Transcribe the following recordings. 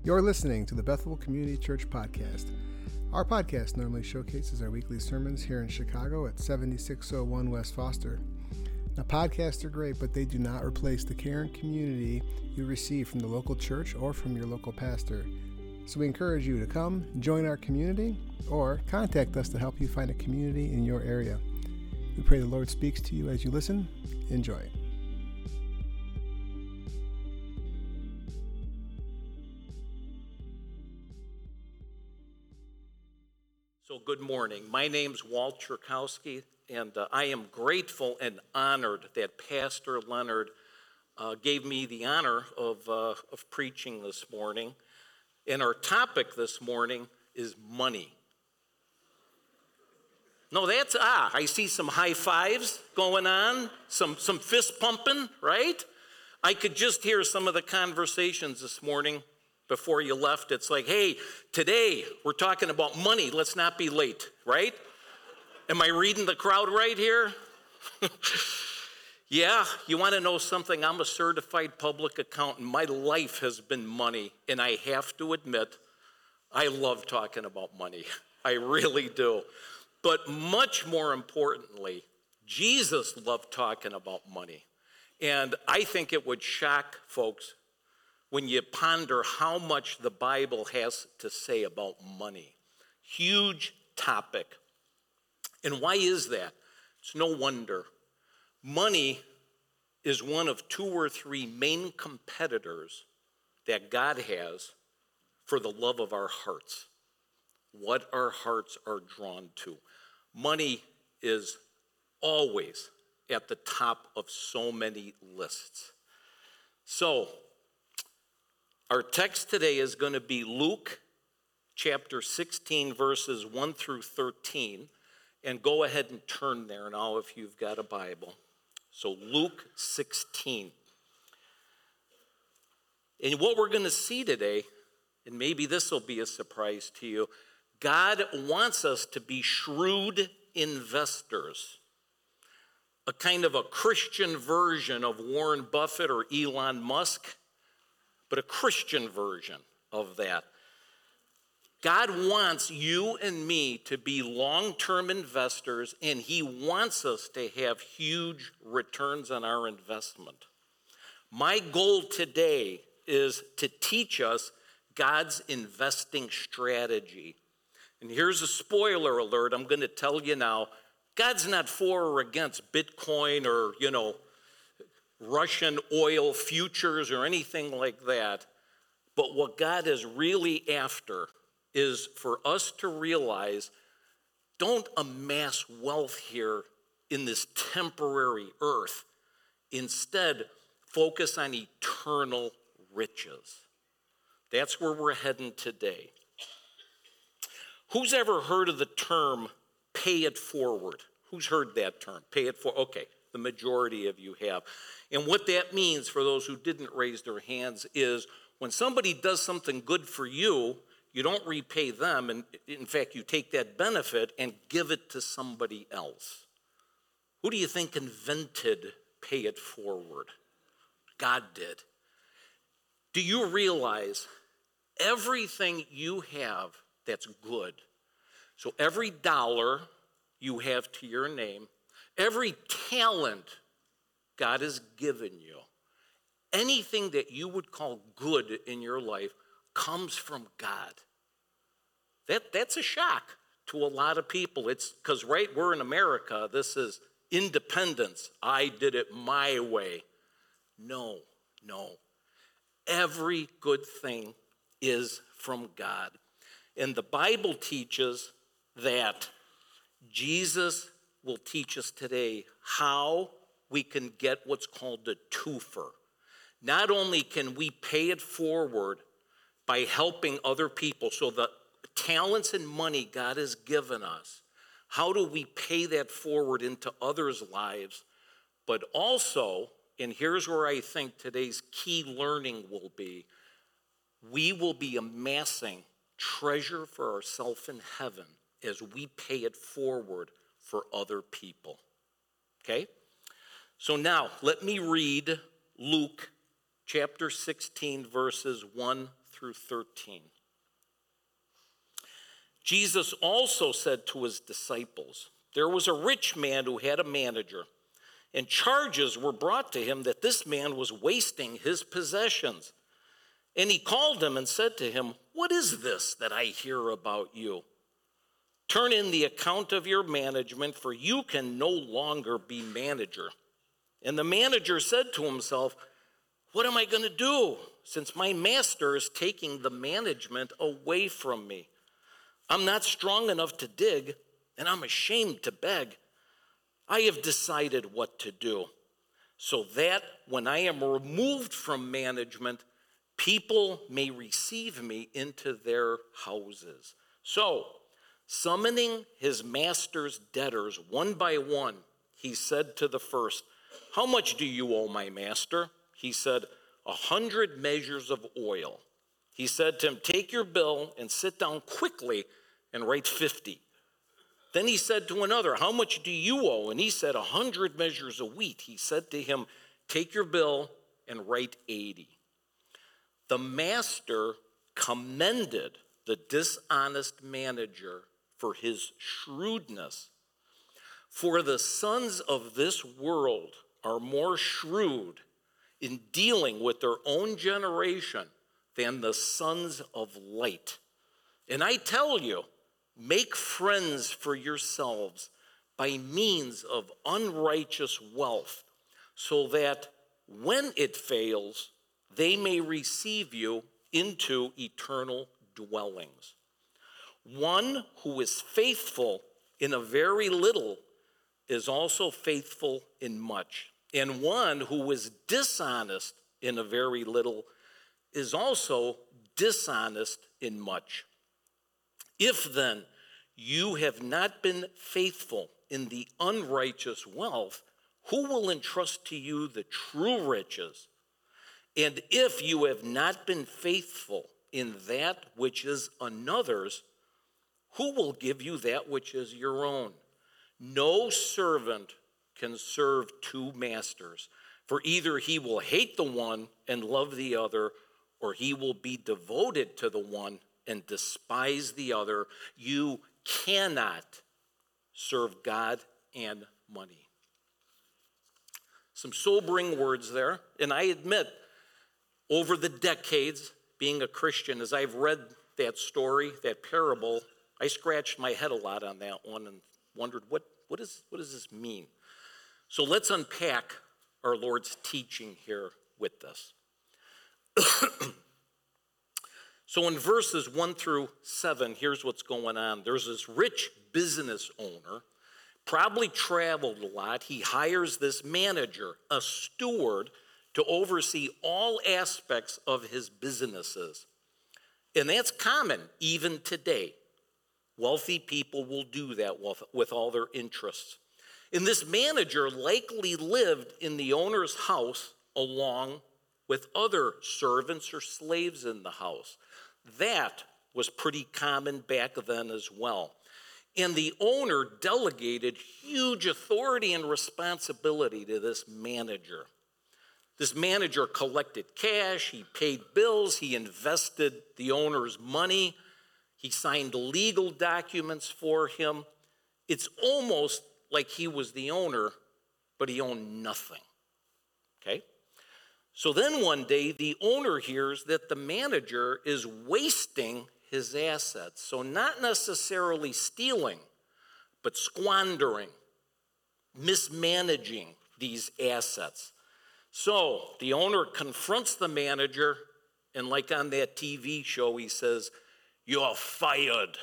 You're listening to the Bethel Community Church Podcast. Our podcast normally showcases our weekly sermons here in Chicago at 7601 West Foster. Now, podcasts are great, but they do not replace the care and community you receive from the local church or from your local pastor. So we encourage you to come, join our community, or contact us to help you find a community in your area. We pray the Lord speaks to you as you listen. Enjoy. So good morning. My name's Walt Churkowski, and I am grateful and honored that Pastor Leonard gave me the honor of preaching this morning. And our topic this morning is money. No, I see some high fives going on, some fist pumping, right? I could just hear some of the conversations this morning before you left. It's like, hey, today we're talking about money. Let's not be late, right? Am I reading the crowd right here? Yeah, you want to know something? I'm a certified public accountant. My life has been money, and I have to admit, I love talking about money. I really do. But much more importantly, Jesus loved talking about money. And I think it would shock folks when you ponder how much the Bible has to say about money. Huge topic. And why is that? It's no wonder. Money is one of two or three main competitors that God has for the love of our hearts, what our hearts are drawn to. Money is always at the top of so many lists. So, our text today is going to be Luke chapter 16, verses 1 through 13. And go ahead and turn there now if you've got a Bible. So Luke 16. And what we're going to see today, and maybe this will be a surprise to you, God wants us to be shrewd investors. A kind of a Christian version of Warren Buffett or Elon Musk, but a Christian version of that. God wants you and me to be long-term investors, and he wants us to have huge returns on our investment. My goal today is to teach us God's investing strategy. And here's a spoiler alert. I'm going to tell you now, God's not for or against Bitcoin or, Russian oil futures or anything like that. But what God is really after is for us to realize, don't amass wealth here in this temporary earth. Instead, focus on eternal riches. That's where we're heading today. Who's ever heard of the term pay it forward? Who's heard that term? Pay it forward. Okay, the majority of you have. And what that means for those who didn't raise their hands is when somebody does something good for you, you don't repay them, and in fact, you take that benefit and give it to somebody else. Who do you think invented pay it forward? God did. Do you realize everything you have that's good, so every dollar you have to your name, every talent God has given you, anything that you would call good in your life comes from God. That's a shock to a lot of people. It's because, right, we're in America. This is independence. I did it my way. No. Every good thing is from God. And the Bible teaches that Jesus will teach us today how we can get what's called a twofer. Not only can we pay it forward by helping other people, so the talents and money God has given us, how do we pay that forward into others' lives? But also, and here's where I think today's key learning will be, we will be amassing treasure for ourselves in heaven as we pay it forward for other people. Okay? So now, let me read Luke chapter 16, verses 1 through 13. Jesus also said to his disciples, there was a rich man who had a manager, and charges were brought to him that this man was wasting his possessions. And he called him and said to him, what is this that I hear about you? Turn in the account of your management, for you can no longer be manager. And the manager said to himself, what am I going to do, since my master is taking the management away from me? I'm not strong enough to dig, and I'm ashamed to beg. I have decided what to do, so that when I am removed from management, people may receive me into their houses. So, summoning his master's debtors one by one, he said to the first, how much do you owe my master? He said, 100 measures of oil. He said to him, take your bill and sit down quickly and write 50. Then he said to another, how much do you owe? And he said, 100 measures of wheat. He said to him, take your bill and write 80. The master commended the dishonest manager for his shrewdness. For the sons of this world are more shrewd in dealing with their own generation than the sons of light. And I tell you, make friends for yourselves by means of unrighteous wealth, so that when it fails, they may receive you into eternal dwellings. One who is faithful in a very little is also faithful in much. And one who is dishonest in a very little is also dishonest in much. If then you have not been faithful in the unrighteous wealth, who will entrust to you the true riches? And if you have not been faithful in that which is another's, who will give you that which is your own? No servant can serve two masters, for either he will hate the one and love the other, or he will be devoted to the one and despise the other. You cannot serve God and money. Some sobering words there, and I admit, over the decades, being a Christian, as I've read that story, that parable, I scratched my head a lot on that one and wondered, what does this mean? So let's unpack our Lord's teaching here with this. So in verses 1 through 7, here's what's going on. There's this rich business owner, probably traveled a lot. He hires this manager, a steward, to oversee all aspects of his businesses. And that's common even today. Wealthy people will do that with all their interests. And this manager likely lived in the owner's house along with other servants or slaves in the house. That was pretty common back then as well. And the owner delegated huge authority and responsibility to this manager. This manager collected cash, he paid bills, he invested the owner's money, he signed legal documents for him. It's almost like he was the owner, but he owned nothing. Okay? So then one day, the owner hears that the manager is wasting his assets. So not necessarily stealing, but squandering, mismanaging these assets. So the owner confronts the manager, and like on that TV show, he says, "You're fired."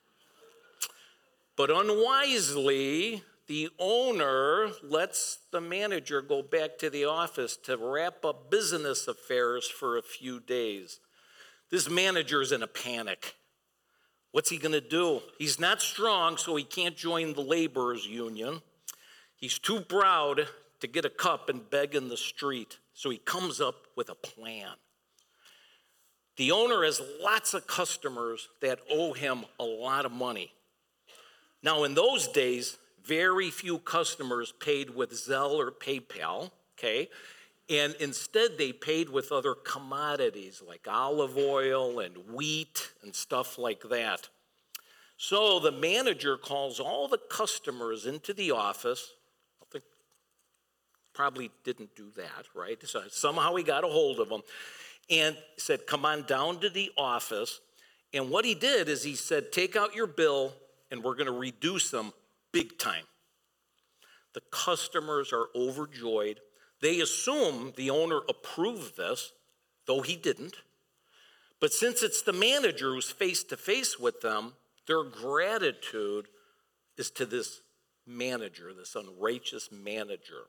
But unwisely, the owner lets the manager go back to the office to wrap up business affairs for a few days. This manager's in a panic. What's he going to do? He's not strong, so he can't join the laborers' union. He's too proud to get a cup and beg in the street, so he comes up with a plan. The owner has lots of customers that owe him a lot of money. Now, in those days, very few customers paid with Zelle or PayPal, okay? And instead, they paid with other commodities like olive oil and wheat and stuff like that. So the manager calls all the customers into the office. I think probably didn't do that, right? So somehow he got a hold of them and said, come on down to the office. And what he did is he said, take out your bill and we're going to reduce them big time. The customers are overjoyed. They assume the owner approved this, though he didn't. But since it's the manager who's face-to-face with them, their gratitude is to this manager, this unrighteous manager.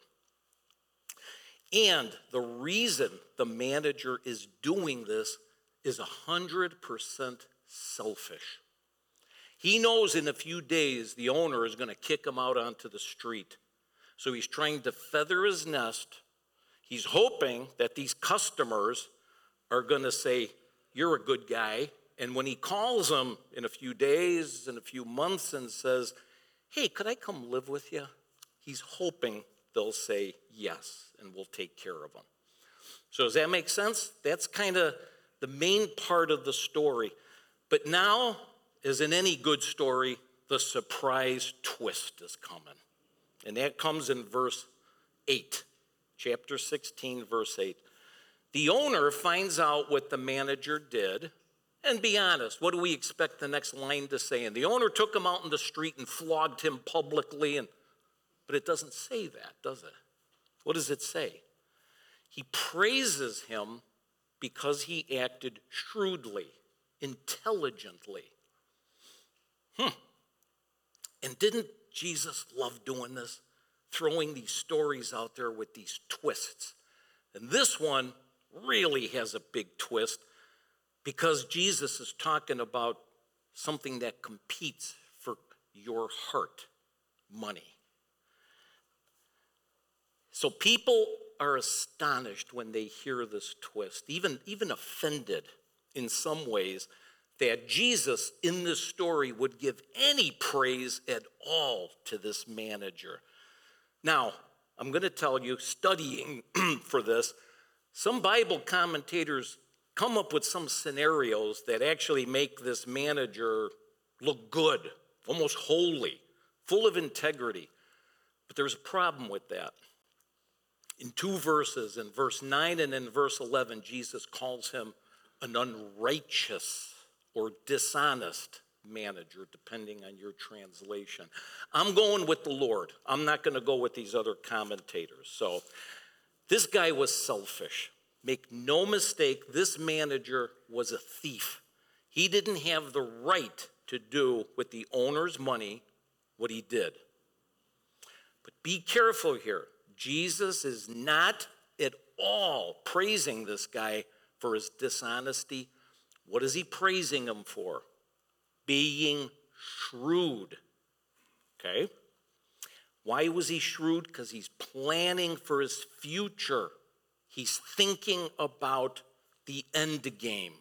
And the reason the manager is doing this is 100% selfish. He knows in a few days the owner is going to kick him out onto the street. So he's trying to feather his nest. He's hoping that these customers are going to say, you're a good guy. And when he calls them in a few days, in a few months, and says, hey, could I come live with you? He's hoping they'll say yes, and we'll take care of them. So does that make sense? That's kind of the main part of the story. But now, as in any good story, the surprise twist is coming. And that comes in verse 8, chapter 16, verse 8. The owner finds out what the manager did. And be honest, what do we expect the next line to say? And the owner took him out in the street and flogged him publicly. But it doesn't say that, does it? What does it say? He praises him because he acted shrewdly, intelligently. And didn't Jesus love doing this? Throwing these stories out there with these twists. And this one really has a big twist because Jesus is talking about something that competes for your heart, money. So people are astonished when they hear this twist, even offended in some ways that Jesus in this story would give any praise at all to this manager. Now, I'm going to tell you, studying for this, some Bible commentators come up with some scenarios that actually make this manager look good, almost holy, full of integrity. But there's a problem with that. In two verses, in verse 9 and in verse 11, Jesus calls him an unrighteous or dishonest manager, depending on your translation. I'm going with the Lord. I'm not going to go with these other commentators. So this guy was selfish. Make no mistake, this manager was a thief. He didn't have the right to do with the owner's money what he did. But be careful here. Jesus is not at all praising this guy for his dishonesty. What is he praising him for? Being shrewd. Okay? Why was he shrewd? Because he's planning for his future. He's thinking about the end game.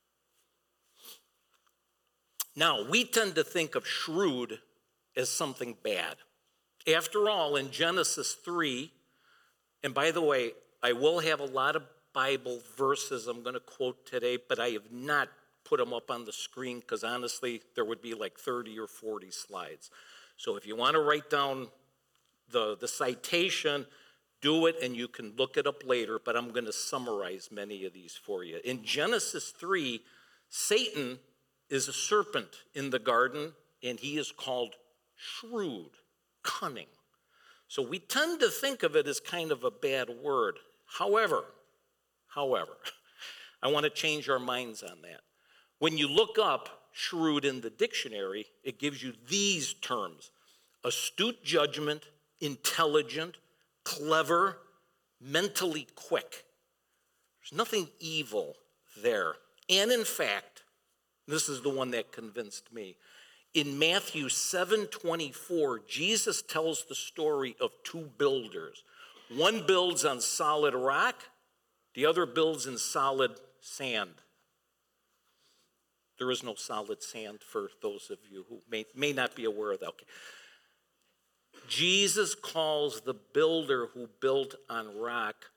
Now, we tend to think of shrewd as something bad. After all, in Genesis 3, and by the way, I will have a lot of Bible verses I'm going to quote today, but I have not put them up on the screen because honestly, there would be like 30 or 40 slides. So if you want to write down the citation, do it and you can look it up later, but I'm going to summarize many of these for you. In Genesis 3, Satan is a serpent in the garden, and he is called shrewd, cunning. So we tend to think of it as kind of a bad word. However, I want to change our minds on that. When you look up shrewd in the dictionary, it gives you these terms: astute judgment, intelligent, clever, mentally quick. There's nothing evil there. And in fact, this is the one that convinced me. In Matthew 7:24, Jesus tells the story of two builders. One builds on solid rock, the other builds in solid sand. There is no solid sand for those of you who may not be aware of that. Okay. Jesus calls the builder who built on rock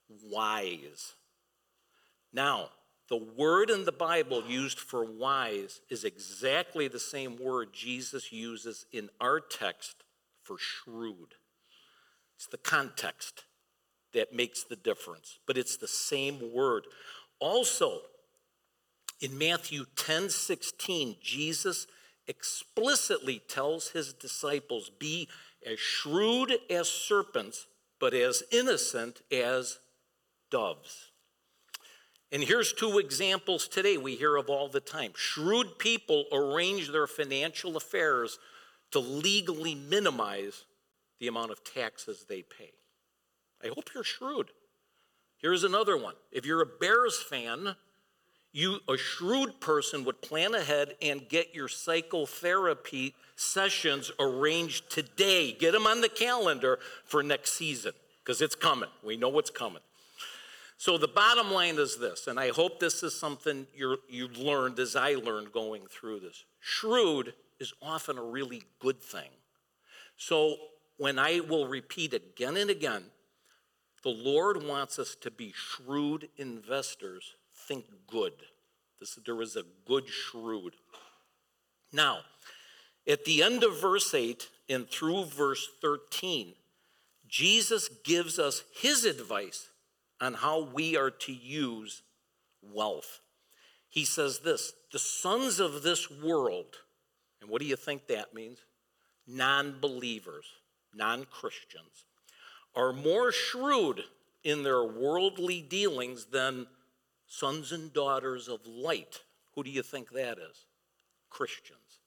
wise. Now, the word in the Bible used for wise is exactly the same word Jesus uses in our text for shrewd. It's the context that makes the difference, but it's the same word. Also, in Matthew 10:16, Jesus explicitly tells his disciples, be as shrewd as serpents, but as innocent as doves. And here's two examples today we hear of all the time. Shrewd people arrange their financial affairs to legally minimize the amount of taxes they pay. I hope you're shrewd. Here's another one. If you're a Bears fan, a shrewd person would plan ahead and get your psychotherapy sessions arranged today. Get them on the calendar for next season, because it's coming. We know what's coming. So the bottom line is this, and I hope this is something you've learned as I learned going through this. Shrewd is often a really good thing. So when I will repeat again and again, the Lord wants us to be shrewd investors. Think good. There is a good shrewd. Now, at the end of verse 8 and through verse 13, Jesus gives us his advice on how we are to use wealth. He says this, the sons of this world, and what do you think that means? Non-believers, non-Christians, are more shrewd in their worldly dealings than sons and daughters of light. Who do you think that is? Christians.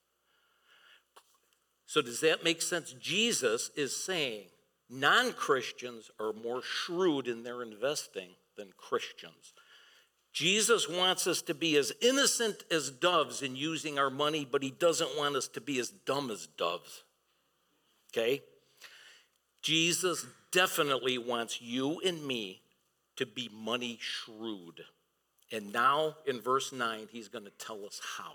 So does that make sense? Jesus is saying non-Christians are more shrewd in their investing than Christians. Jesus wants us to be as innocent as doves in using our money, but he doesn't want us to be as dumb as doves. Okay? Jesus definitely wants you and me to be money shrewd. And now in verse 9, he's going to tell us how.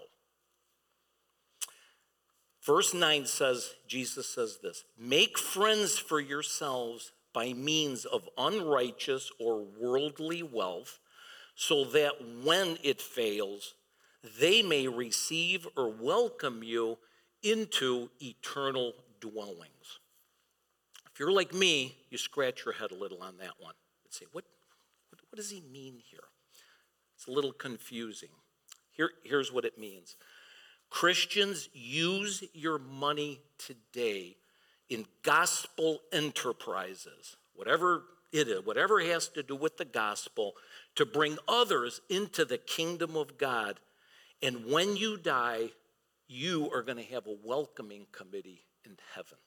Verse 9 says, Jesus says this, make friends for yourselves by means of unrighteous or worldly wealth, so that when it fails, they may receive or welcome you into eternal dwellings. If you're like me, you scratch your head a little on that one and say, what does he mean here? It's a little confusing. Here's what it means. Christians, use your money today in gospel enterprises, whatever it is, whatever has to do with the gospel, to bring others into the kingdom of God. And when you die, you are going to have a welcoming committee in heaven.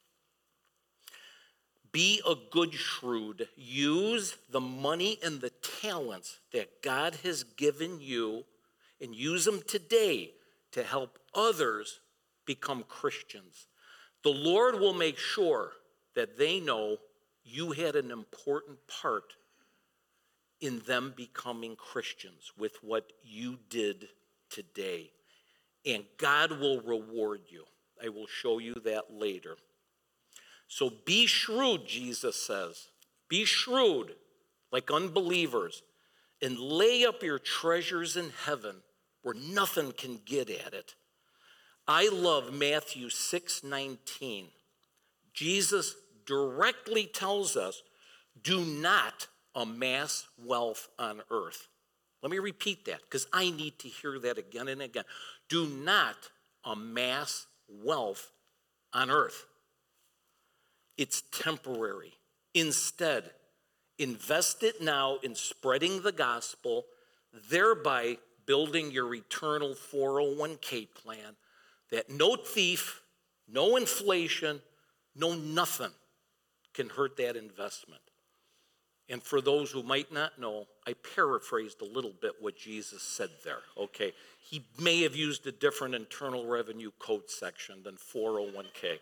Be a good shrewd. Use the money and the talents that God has given you and use them today to help others become Christians. The Lord will make sure that they know you had an important part in them becoming Christians with what you did today. And God will reward you. I will show you that later. So be shrewd, Jesus says. Be shrewd like unbelievers and lay up your treasures in heaven where nothing can get at it. I love Matthew 6:19. Jesus directly tells us, do not amass wealth on earth. Let me repeat that because I need to hear that again and again. Do not amass wealth on earth. It's temporary. Instead, invest it now in spreading the gospel, thereby building your eternal 401k plan that no thief, no inflation, no nothing can hurt that investment. And for those who might not know, I paraphrased a little bit what Jesus said there, okay? He may have used a different Internal Revenue Code section than 401k.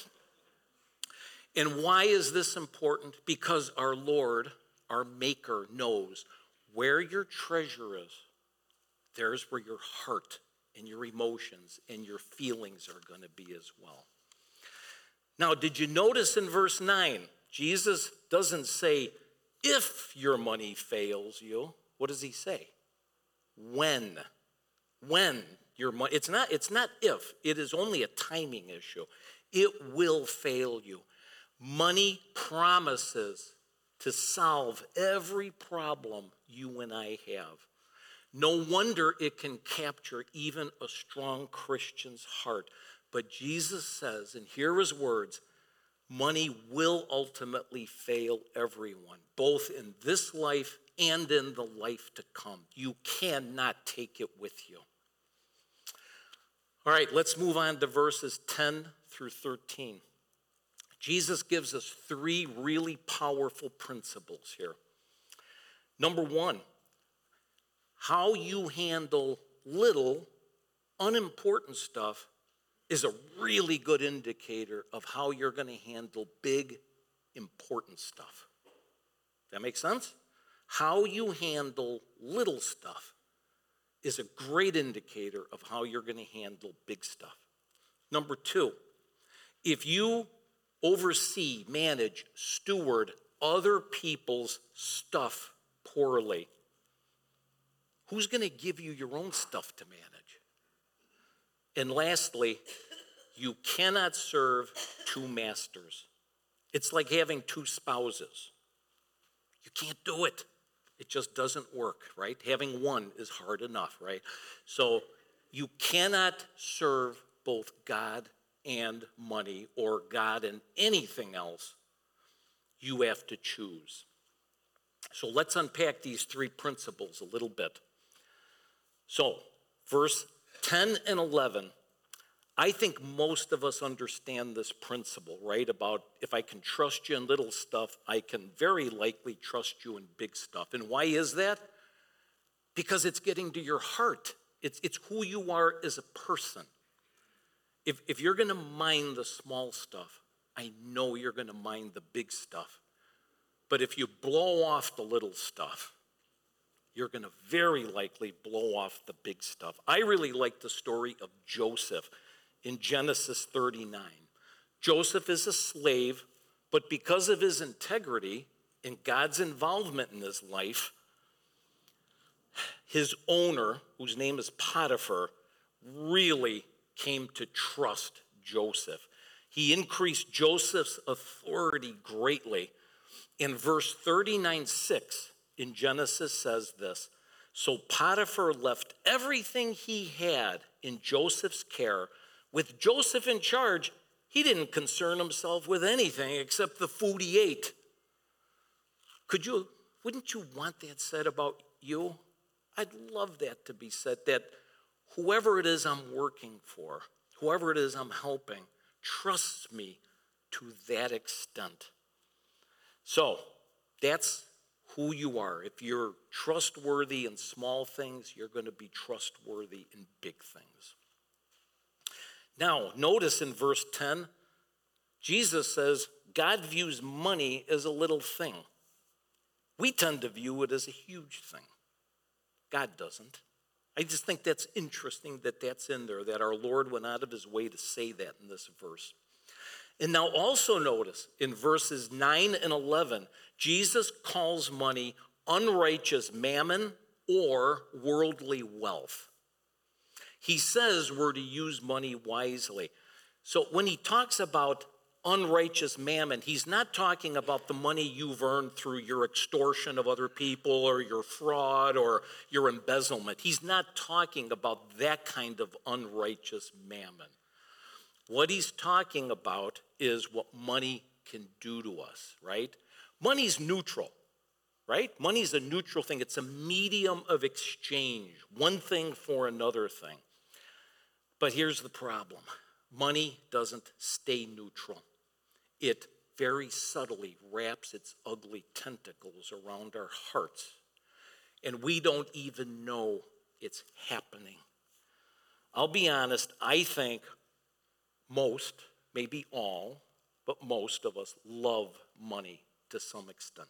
And why is this important? Because our Lord, our Maker, knows where your treasure is, there's where your heart and your emotions and your feelings are going to be as well. Now, did you notice in verse 9, Jesus doesn't say, If your money fails you, what does he say? When your money, it's not if, it is only a timing issue. It will fail you. Money promises to solve every problem you and I have. No wonder it can capture even a strong Christian's heart. But Jesus says, and here are his words, money will ultimately fail everyone, both in this life and in the life to come. You cannot take it with you. All right, let's move on to verses 10 through 13. Jesus gives us three really powerful principles here. Number one, how you handle little, unimportant stuff is a really good indicator of how you're going to handle big, important stuff. That make sense? How you handle little stuff is a great indicator of how you're going to handle big stuff. Number two, if you oversee, manage, steward other people's stuff poorly, who's going to give you your own stuff to manage? And lastly, you cannot serve two masters. It's like having two spouses. You can't do it. It just doesn't work, right? Having one is hard enough, right? So you cannot serve both God and money, or God and anything else. You have to choose. So let's unpack these three principles a little bit. So, verse 10 and 11, I think most of us understand this principle, right? About if I can trust you in little stuff, I can very likely trust you in big stuff. And why is that? Because it's getting to your heart. It's who you are as a person. If you're going to mind the small stuff, I know you're going to mind the big stuff. But if you blow off the little stuff, you're going to very likely blow off the big stuff. I really like the story of Joseph in Genesis 39. Joseph is a slave, but because of his integrity and God's involvement in his life, his owner, whose name is Potiphar, really came to trust Joseph. He increased Joseph's authority greatly. In verse 39:6 in Genesis says this, so Potiphar left everything he had in Joseph's care. With Joseph in charge, he didn't concern himself with anything except the food he ate. Wouldn't you want that said about you? I'd love that to be said, that whoever it is I'm working for, whoever it is I'm helping, trusts me to that extent. So that's who you are. If you're trustworthy in small things, you're going to be trustworthy in big things. Now, notice in verse 10, Jesus says God views money as a little thing. We tend to view it as a huge thing. God doesn't. I just think that's interesting that that's in there, that our Lord went out of his way to say that in this verse. And now also notice in verses 9 and 11, Jesus calls money unrighteous mammon or worldly wealth. He says we're to use money wisely. So when he talks about unrighteous mammon, he's not talking about the money you've earned through your extortion of other people or your fraud or your embezzlement. He's not talking about that kind of unrighteous mammon. What he's talking about is what money can do to us, right? Money's neutral, right? Money's a neutral thing. It's a medium of exchange, one thing for another thing. But here's the problem. Money doesn't stay neutral. It very subtly wraps its ugly tentacles around our hearts, and we don't even know it's happening. I'll be honest, I think most, maybe all, but most of us love money to some extent.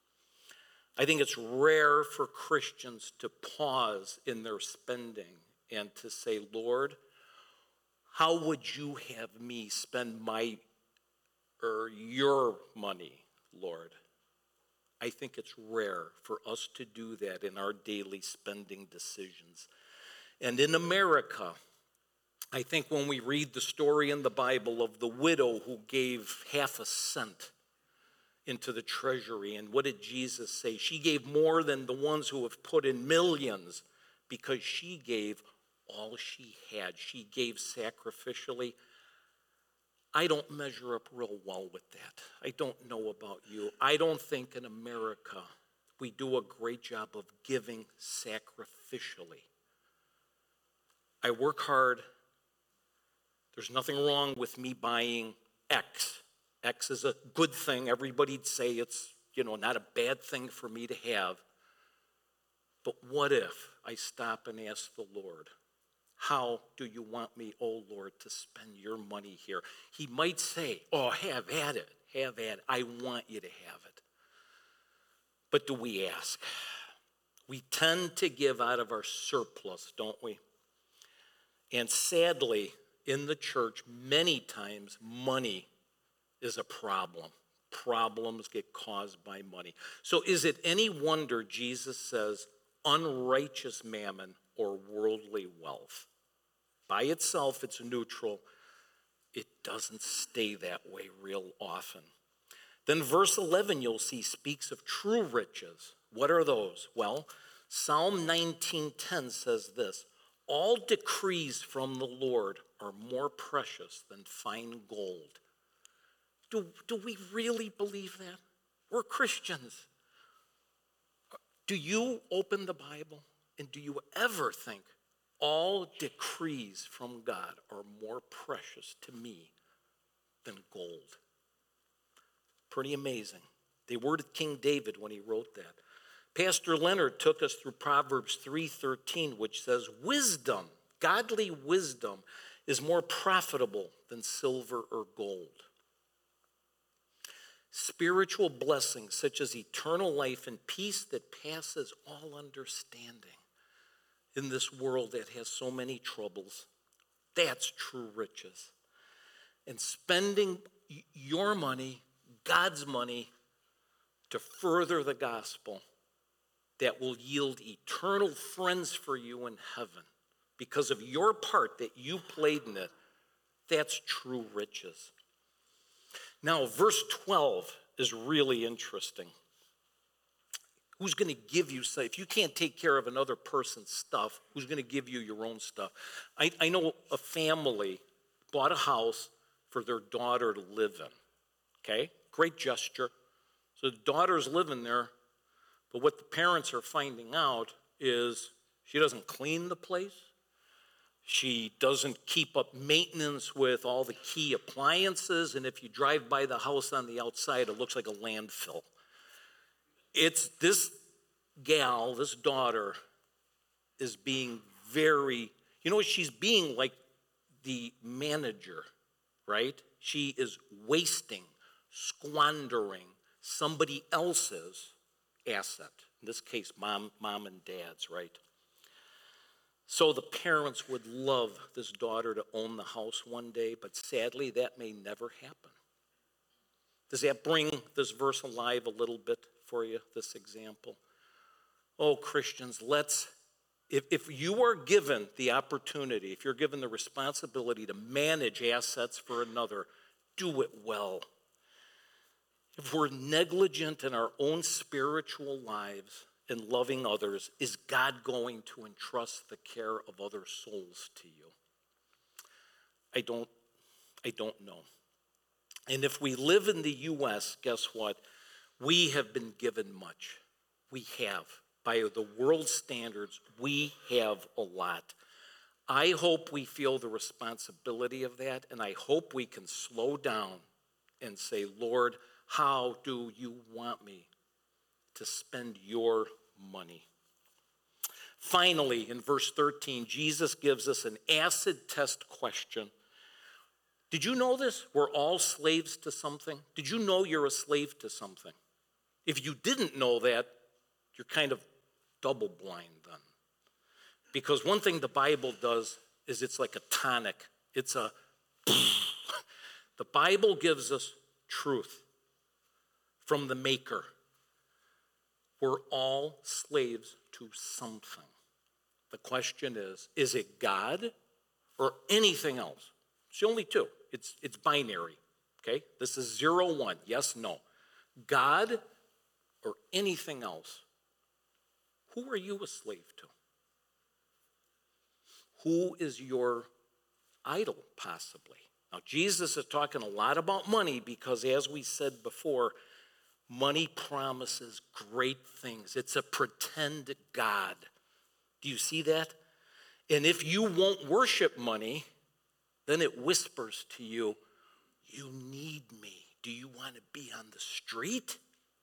I think it's rare for Christians to pause in their spending and to say, Lord, how would you have me spend your money, Lord? I think it's rare for us to do that in our daily spending decisions. And in America, I think when we read the story in the Bible of the widow who gave half a cent into the treasury, and what did Jesus say? She gave more than the ones who have put in millions because she gave all she had. She gave sacrificially. I don't measure up real well with that. I don't know about you. I don't think in America we do a great job of giving sacrificially. I work hard. There's nothing wrong with me buying X. X is a good thing. Everybody'd say it's, not a bad thing for me to have. But what if I stop and ask the Lord, how do you want me, oh Lord, to spend your money here? He might say, oh, have at it. Have at it. I want you to have it. But do we ask? We tend to give out of our surplus, don't we? And sadly, in the church, many times money is a problem. Problems get caused by money. So is it any wonder Jesus says unrighteous mammon or worldly wealth? By itself, it's neutral. It doesn't stay that way real often. Then verse 11, you'll see, speaks of true riches. What are those? Well, Psalm 19:10 says this, all decrees from the Lord are more precious than fine gold. Do we really believe that? We're Christians. Do you open the Bible and do you ever think all decrees from God are more precious to me than gold? Pretty amazing. They were to King David when he wrote that. Pastor Leonard took us through Proverbs 3:13, which says, wisdom, godly wisdom, is more profitable than silver or gold. Spiritual blessings such as eternal life and peace that passes all understanding in this world that has so many troubles, that's true riches. And spending your money, God's money, to further the gospel that will yield eternal friends for you in heaven because of your part that you played in it, that's true riches. Now, verse 12 is really interesting. Who's going to give you stuff? If you can't take care of another person's stuff, who's going to give you your own stuff? I know a family bought a house for their daughter to live in. Okay? Great gesture. So the daughter's living there, but what the parents are finding out is she doesn't clean the place. She doesn't keep up maintenance with all the key appliances, and if you drive by the house on the outside, it looks like a landfill. It's this gal, this daughter, is being very, she's being like the manager, right? She is wasting, squandering somebody else's asset. In this case, mom and dad's, right? So the parents would love this daughter to own the house one day, but sadly, that may never happen. Does that bring this verse alive a little bit for you, this example? Oh, Christians, if you are given the opportunity, if you're given the responsibility to manage assets for another, do it well. If we're negligent in our own spiritual lives and loving others, is God going to entrust the care of other souls to you? I don't know. And if we live in the U.S., guess what? We have been given much. We have. By the world standards, we have a lot. I hope we feel the responsibility of that, and I hope we can slow down and say, Lord, how do you want me to spend your money? Finally, in verse 13, Jesus gives us an acid test question. Did you know this? We're all slaves to something. Did you know you're a slave to something? If you didn't know that, you're kind of double blind then. Because one thing the Bible does is it's like a tonic. The Bible gives us truth from the Maker. We're all slaves to something. The question is it God or anything else? It's the only two. It's binary, okay? This is 0-1, yes, no. God or anything else. Who are you a slave to? Who is your idol, possibly? Now, Jesus is talking a lot about money because, as we said before, money promises great things. It's a pretend God. Do you see that? And if you won't worship money, then it whispers to you, you need me. Do you want to be on the street?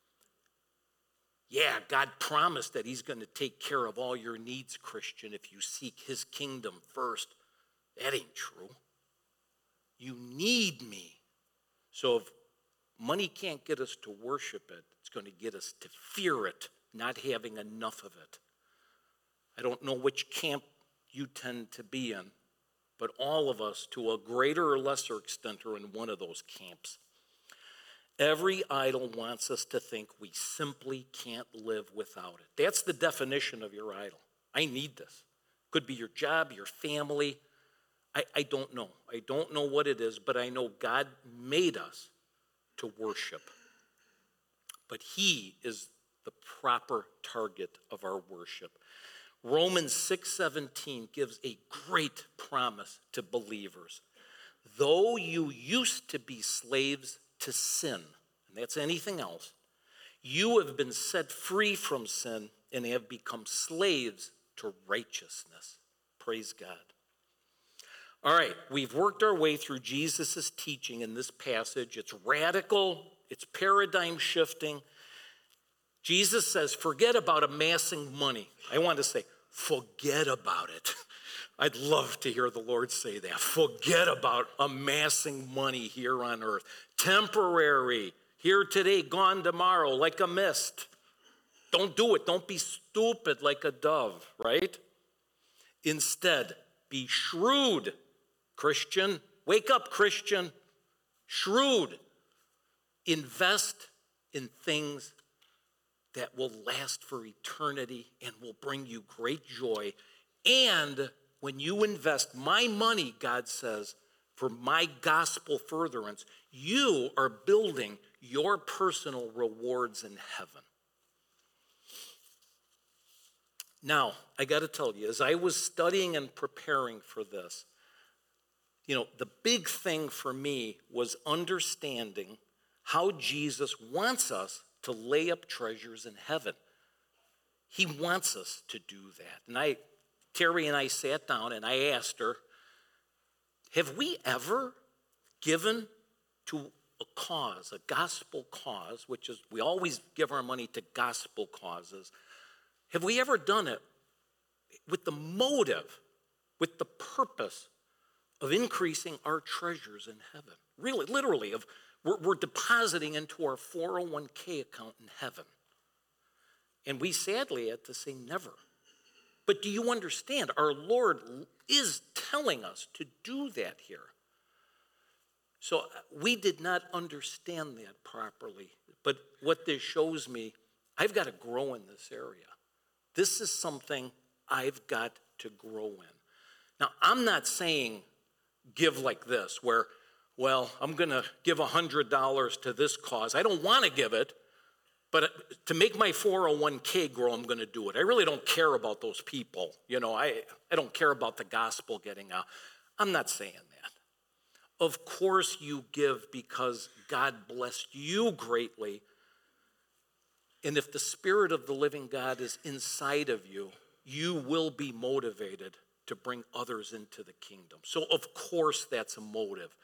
Yeah, God promised that he's going to take care of all your needs, Christian, if you seek his kingdom first. That ain't true. You need me. So if money can't get us to worship it, it's going to get us to fear it, not having enough of it. I don't know which camp you tend to be in, but all of us, to a greater or lesser extent, are in one of those camps. Every idol wants us to think we simply can't live without it. That's the definition of your idol. I need this. Could be your job, your family. I don't know. I don't know what it is, but I know God made us to worship. But he is the proper target of our worship. Romans 6:17 gives a great promise to believers. Though you used to be slaves to sin, and that's anything else, you have been set free from sin and have become slaves to righteousness. Praise God. All right, we've worked our way through Jesus' teaching in this passage. It's radical, it's paradigm shifting. Jesus says, forget about amassing money. I want to say, forget about it. I'd love to hear the Lord say that. Forget about amassing money here on earth. Temporary, here today, gone tomorrow, like a mist. Don't do it. Don't be stupid like a dove, right? Instead, be shrewd, Christian. Wake up, Christian. Shrewd. Invest in things that will last for eternity and will bring you great joy. And when you invest my money, God says, for my gospel furtherance, you are building your personal rewards in heaven. Now, I got to tell you, as I was studying and preparing for this, the big thing for me was understanding how Jesus wants us to lay up treasures in heaven. He wants us to do that. And Terry and I sat down and I asked her, have we ever given to a cause, a gospel cause, which is, we always give our money to gospel causes. Have we ever done it with the motive, with the purpose of increasing our treasures in heaven? Really, literally, we're depositing into our 401k account in heaven. And we sadly had to say never. But do you understand? Our Lord is telling us to do that here. So we did not understand that properly. But what this shows me, I've got to grow in this area. This is something I've got to grow in. Now, I'm not saying give like this, where, well, I'm going to give $100 to this cause. I don't want to give it, but to make my 401k grow, I'm going to do it. I really don't care about those people. I don't care about the gospel getting out. I'm not saying that. Of course you give because God blessed you greatly. And if the Spirit of the living God is inside of you, you will be motivated to bring others into the kingdom. So of course that's a motive.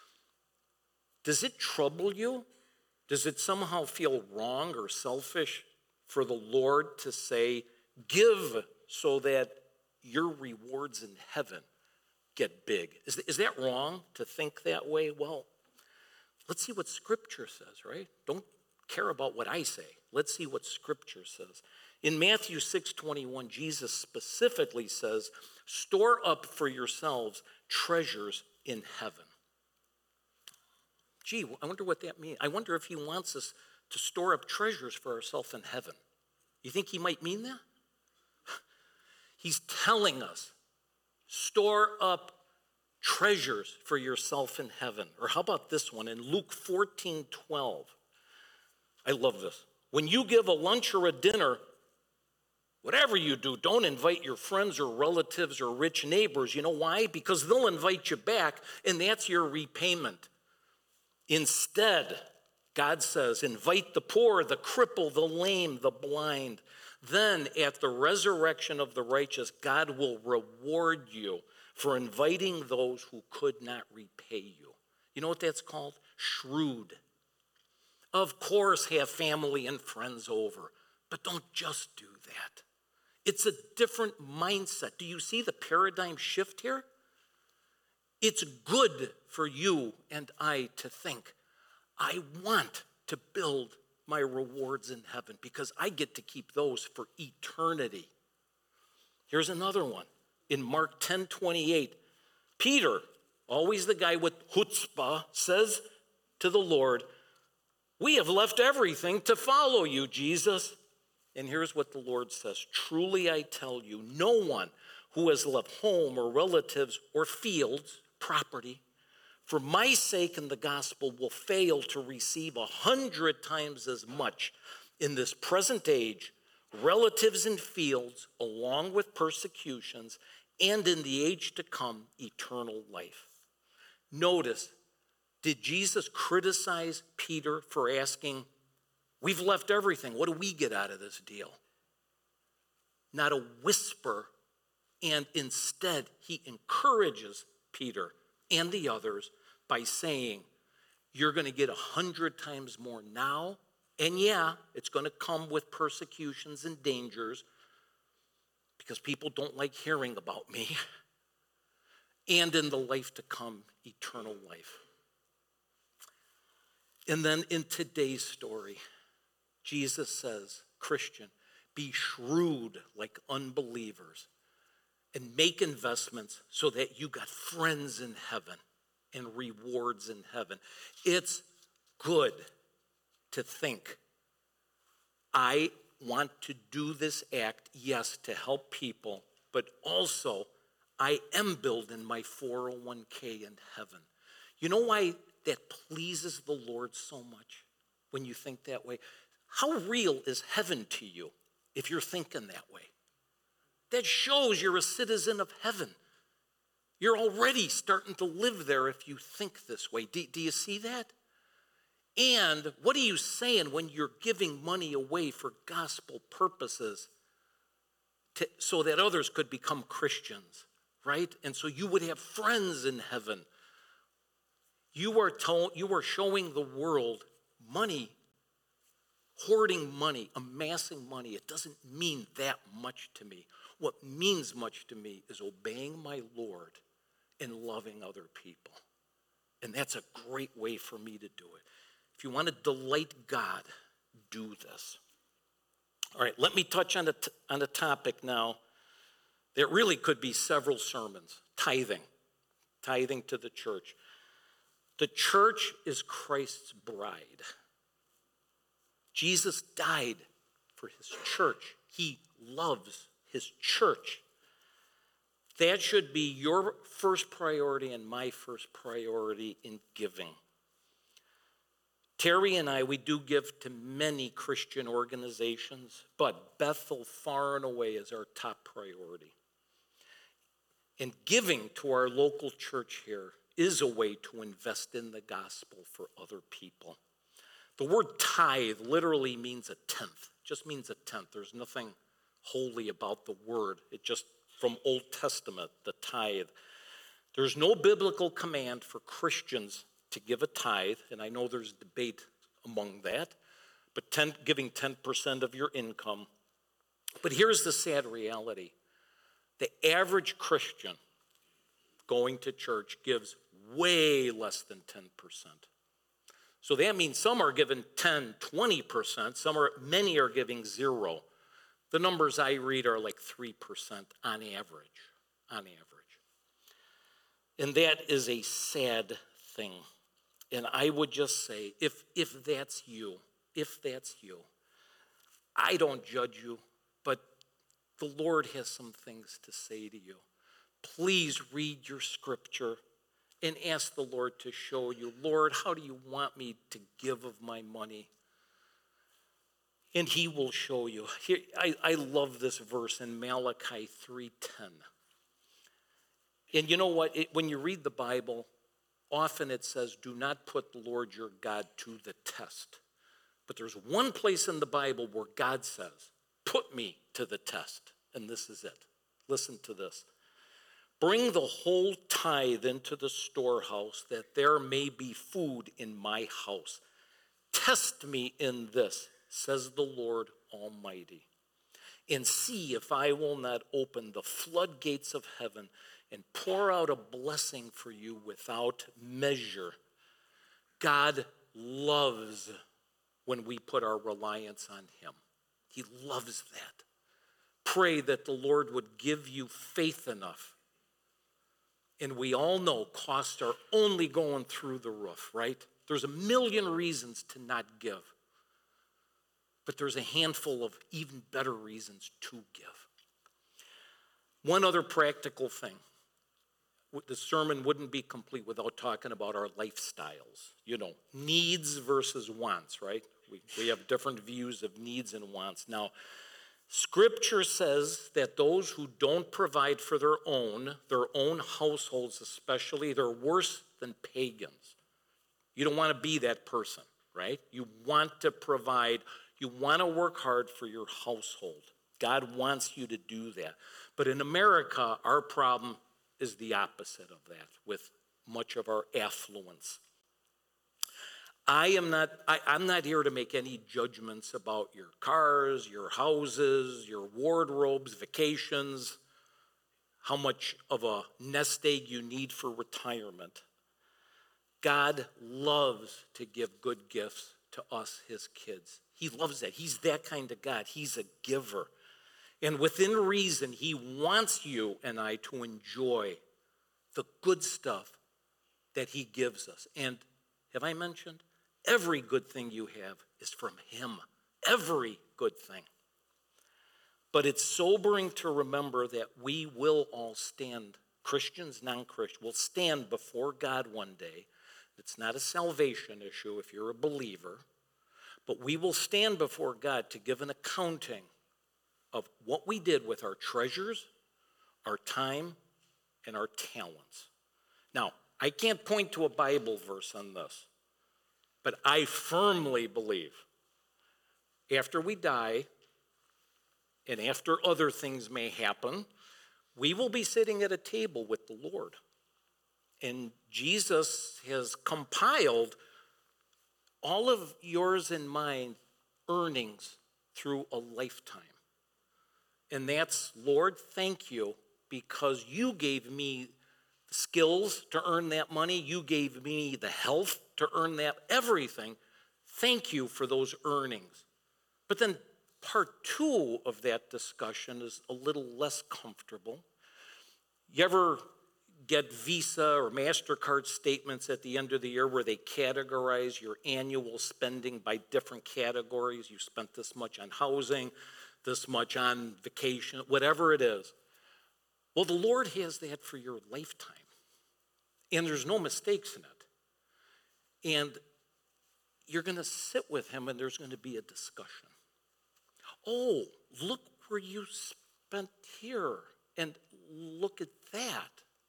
Does it trouble you? Does it somehow feel wrong or selfish for the Lord to say, give so that your rewards in heaven get big? Is that wrong to think that way? Well, let's see what Scripture says, right? Don't care about what I say. Let's see what Scripture says. In Matthew 6:21, Jesus specifically says, store up for yourselves treasures in heaven. Gee, I wonder what that means. I wonder if he wants us to store up treasures for ourselves in heaven. You think he might mean that? He's telling us, store up treasures for yourself in heaven. Or how about this one in Luke 14:12? I love this. When you give a lunch or a dinner, whatever you do, don't invite your friends or relatives or rich neighbors. You know why? Because they'll invite you back, and that's your repayment. Instead, God says, invite the poor, the crippled, the lame, the blind. Then at the resurrection of the righteous, God will reward you for inviting those who could not repay you. You know what that's called? Shrewd. Of course, have family and friends over, but don't just do that. It's a different mindset. Do you see the paradigm shift here? It's good for you and I to think, I want to build my rewards in heaven because I get to keep those for eternity. Here's another one. In Mark 10:28, Peter, always the guy with chutzpah, says to the Lord, we have left everything to follow you, Jesus. And here's what the Lord says. Truly I tell you, no one who has left home or relatives or fields, property, for my sake in the gospel will fail to receive 100 times as much in this present age, relatives and fields, along with persecutions, and in the age to come, eternal life. Notice, did Jesus criticize Peter for asking, we've left everything, what do we get out of this deal? Not a whisper, and instead he encourages Peter and the others by saying, you're going to get 100 times more now, and yeah, it's going to come with persecutions and dangers because people don't like hearing about me, and in the life to come, eternal life. And then in today's story, Jesus says, Christian, be shrewd like unbelievers and make investments so that you got friends in heaven and rewards in heaven. It's good to think, I want to do this act, yes, to help people, but also I am building my 401k in heaven. You know why that pleases the Lord so much when you think that way? How real is heaven to you if you're thinking that way? That shows you're a citizen of heaven. You're already starting to live there if you think this way. Do you see that? And what are you saying when you're giving money away for gospel purposes so that others could become Christians, right? And so you would have friends in heaven. You are showing the world money, hoarding money, amassing money. It doesn't mean that much to me. What means much to me is obeying my Lord and loving other people. And that's a great way for me to do it. If you want to delight God, do this. All right, let me touch on a topic now that really could be several sermons. Tithing to the church. The church is Christ's bride. Jesus died for his church. He loves his church. That should be your first priority and my first priority in giving. Terry and I, we do give to many Christian organizations, but Bethel far and away is our top priority. And giving to our local church here is a way to invest in the gospel for other people. The word tithe literally means a tenth, just means a tenth. There's nothing holy about the word. It just, from Old Testament, the tithe. There's no biblical command for Christians to give a tithe, and I know there's debate among that, but giving 10% of your income. But here's the sad reality. The average Christian going to church gives way less than 10%. So that means some are giving 10, 20%, many are giving 0. The numbers I read are like 3% on average. And that is a sad thing. And I would just say, if that's you, I don't judge you, but the Lord has some things to say to you. Please read your scripture and ask the Lord to show you, Lord, how do you want me to give of my money? And he will show you. Here, I love this verse in Malachi 3:10. And you know what? When you read the Bible, often it says, do not put the Lord your God to the test. But there's one place in the Bible where God says, put me to the test. And this is it. Listen to this. Bring the whole tithe into the storehouse, that there may be food in my house. Test me in this, says the Lord Almighty, and see if I will not open the floodgates of heaven and pour out a blessing for you without measure. God loves when we put our reliance on him. He loves that. Pray that the Lord would give you faith enough. And we all know costs are only going through the roof, right? There's a million reasons to not give. But there's a handful of even better reasons to give. One other practical thing. The sermon wouldn't be complete without talking about our lifestyles. You know, needs versus wants, right? We have different views of needs and wants. Now, Scripture says that those who don't provide for their own households especially, they're worse than pagans. You don't want to be that person, right? You want to provide. You want to work hard for your household. God wants you to do that. But in America, our problem is the opposite of that, with much of our affluence. I'm not here to make any judgments about your cars, your houses, your wardrobes, vacations, how much of a nest egg you need for retirement. God loves to give good gifts to us, his kids. He loves that. He's that kind of God. He's a giver. And within reason, he wants you and I to enjoy the good stuff that he gives us. And have I mentioned? Every good thing you have is from him. Every good thing. But it's sobering to remember that we will all stand, Christians, non-Christians, will stand before God one day. It's not a salvation issue if you're a believer. But we will stand before God to give an accounting of what we did with our treasures, our time, and our talents. Now, I can't point to a Bible verse on this, but I firmly believe after we die, and after other things may happen, we will be sitting at a table with the Lord. And Jesus has compiled all of yours and mine earnings through a lifetime. And that's, Lord, thank you because you gave me the skills to earn that money. You gave me the health to earn that, everything. Thank you for those earnings. But then part two of that discussion is a little less comfortable. You ever get Visa or MasterCard statements at the end of the year where they categorize your annual spending by different categories? You spent this much on housing, this much on vacation, whatever it is. Well, the Lord has that for your lifetime. And there's no mistakes in it. And you're going to sit with him and there's going to be a discussion. Oh, look where you spent here. And look at that.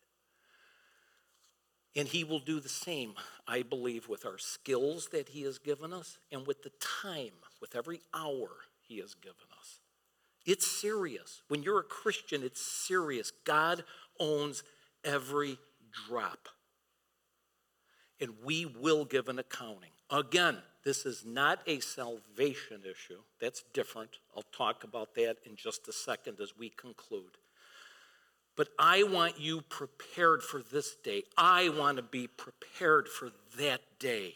And he will do the same, I believe, with our skills that he has given us and with the time, with every hour he has given us. It's serious. When you're a Christian, it's serious. God owns every drop. And we will give an accounting. Again, this is not a salvation issue. That's different. I'll talk about that in just a second as we conclude. But I want you prepared for this day. I want to be prepared for that day.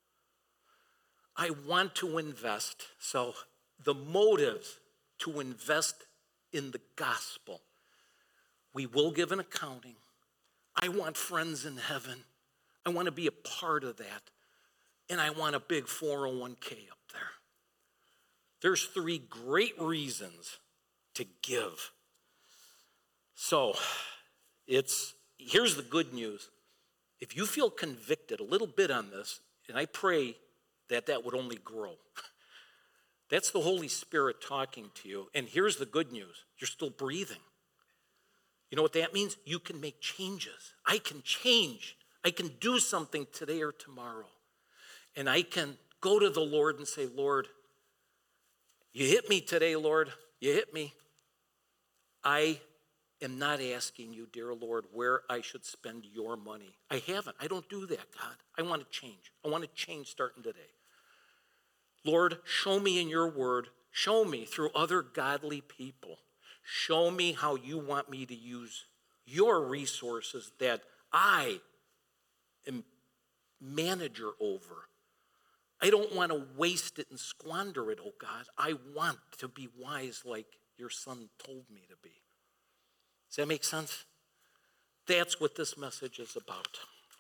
I want to invest. So the motives to invest in the gospel. We will give an accounting. I want friends in heaven. I want to be a part of that. And I want a big 401k up there. There's 3 great reasons to give. So, here's the good news. If you feel convicted a little bit on this, and I pray that would only grow. That's the Holy Spirit talking to you. And here's the good news. You're still breathing. You know what that means? You can make changes. I can change. I can do something today or tomorrow. And I can go to the Lord and say, Lord, you hit me today, Lord. You hit me. I am not asking you, dear Lord, where I should spend your money. I haven't. I don't do that, God. I want to change. I want to change starting today. Lord, show me in your word. Show me through other godly people. Show me how you want me to use your resources that I am manager over. I don't want to waste it and squander it, oh God. I want to be wise like your son told me to be. Does that make sense? That's what this message is about.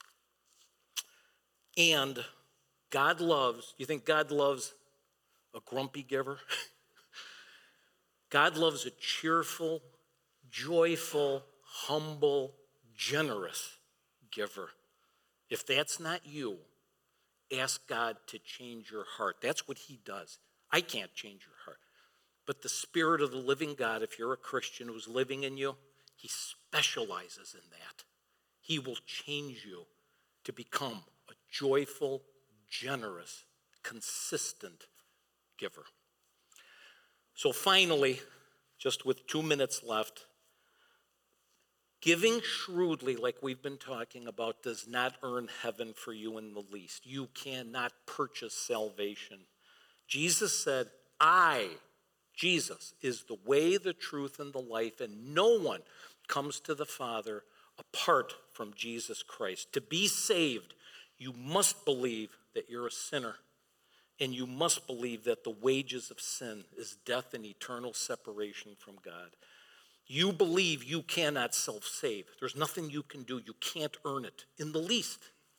And God loves, you think God loves a grumpy giver? God loves a cheerful, joyful, humble, generous giver. If that's not you, ask God to change your heart. That's what he does. I can't change your heart. But the Spirit of the living God, if you're a Christian who's living in you, he specializes in that. He will change you to become a joyful, generous, consistent giver. So finally, just with 2 minutes left, giving shrewdly, like we've been talking about, does not earn heaven for you in the least. You cannot purchase salvation. Jesus said, Jesus, is the way, the truth, and the life, and no one comes to the Father apart from Jesus Christ. To be saved, you must believe that you're a sinner, and you must believe that the wages of sin is death and eternal separation from God. You believe you cannot self-save. There's nothing you can do. You can't earn it in the least.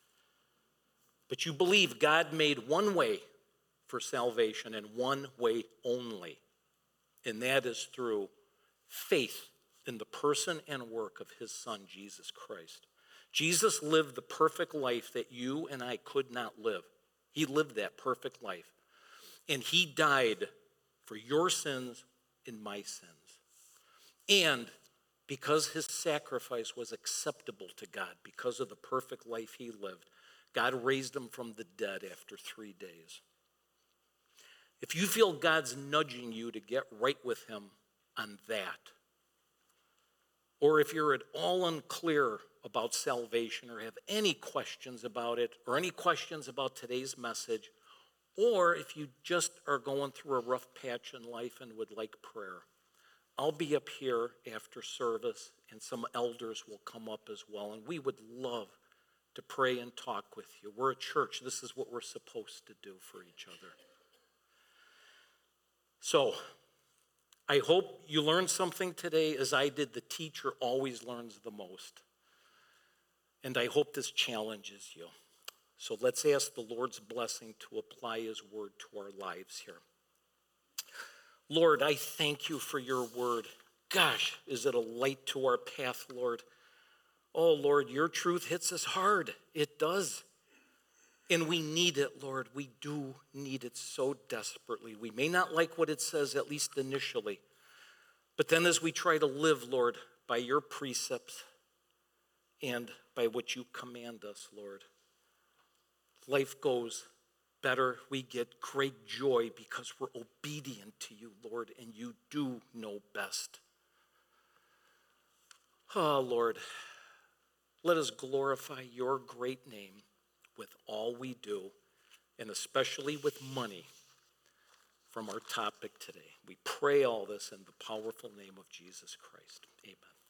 But you believe God made one way for salvation and one way only, and that is through faith in the person and work of his Son, Jesus Christ. Jesus lived the perfect life that you and I could not live. He lived that perfect life. And he died for your sins and my sins. And because his sacrifice was acceptable to God, because of the perfect life he lived, God raised him from the dead after 3 days. If you feel God's nudging you to get right with him on that, or if you're at all unclear about salvation or have any questions about it or any questions about today's message, or if you just are going through a rough patch in life and would like prayer, I'll be up here after service and some elders will come up as well, and we would love to pray and talk with you. We're a church. This is what we're supposed to do for each other. So, I hope you learned something today. As I did, the teacher always learns the most. And I hope this challenges you. So let's ask the Lord's blessing to apply his word to our lives here. Lord, I thank you for your word. Gosh, is it a light to our path, Lord? Oh, Lord, your truth hits us hard. It does. And we need it, Lord. We do need it so desperately. We may not like what it says, at least initially. But then as we try to live, Lord, by your precepts and by what you command us, Lord, life goes better. We get great joy because we're obedient to you, Lord, and you do know best. Oh, Lord, let us glorify your great name with all we do, and especially with money from our topic today. We pray all this in the powerful name of Jesus Christ. Amen.